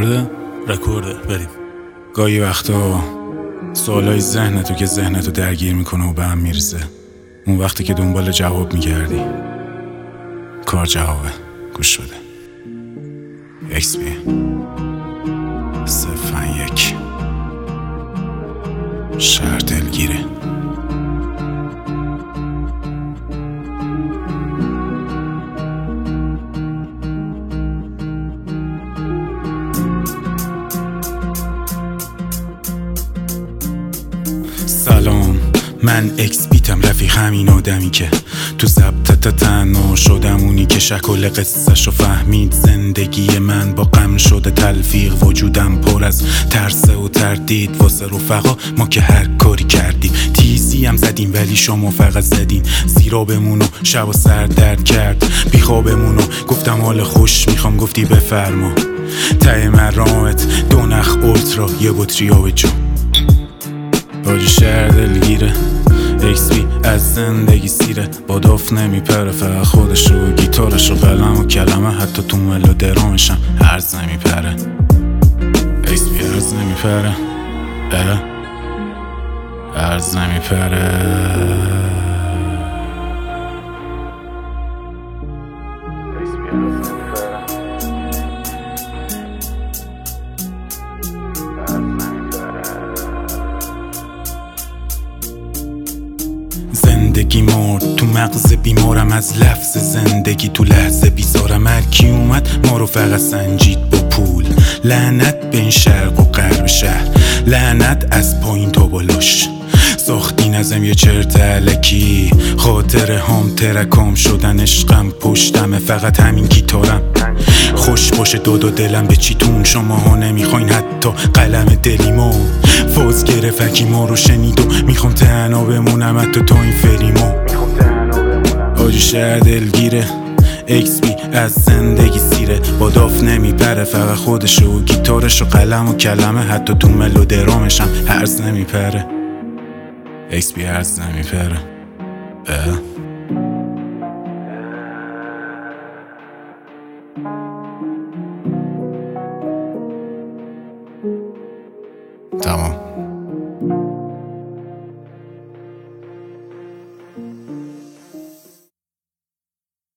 رکورده بریم. گاهی وقتا سوالای ذهنتو که ذهنتو درگیر میکنه و به هم میرزه، اون وقتی که دنبال جواب میگردی کار جوابه. گوش بده. XP 01 شهر دلگیره. سلام، من XP'تم، رفیق همین آدمی که تو ضبط تنها شدم، اونی که شکل قصه‌شو فهمید. زندگی من با غم شده تلفیق، وجودم پر از ترس و تردید. واسه رفقا ما که هر کاری کردیم، تیزی هم زدیم ولی شما فقط زدین زیرابمونو. شب و سر درد کرد بیخوابمونو، گفتم حال خوش میخوام، گفتی بفرما. ته مرامت 2 نخ اولترا، یه بطری آب جو. آجی شهر دلگیره، XP از زندگی سیره. با داف نمیپره، فقط خودش و گیتارش و قلم و کلمه. حتی تو ملودرامشم هرز نمیپره. XP هرز نمیپره، هرز نمیپره. زندگی مرد تو مغز بیمارم، از لفظ زندگی تو لحظه بیزارم. هرکی اومد ما رو فقط سنجید با پول. لعنت به این شرق و غرب شهر، لعنت از پایین تا بالاش. ساختین ازم یه چرت الکی، خاطره هم ترکام شدن. عشقم پشتمه، فقط همین گیتارم خوش باشه. داد دلم به چیتون، شما ها نمیخواین حتی قلم دلیمو. فاز گرفکی ما رو شنید و میخوام تنها بمونم حتی تا این فریمو. آجی شهر دلگیره، XP از زندگی سیره. با داف نمیپره، فقط خودش و گیتارش و قلم و کلمه. حتی تو ملودرامشم هرز نمیپره. XP هرز نمیپره. تمام.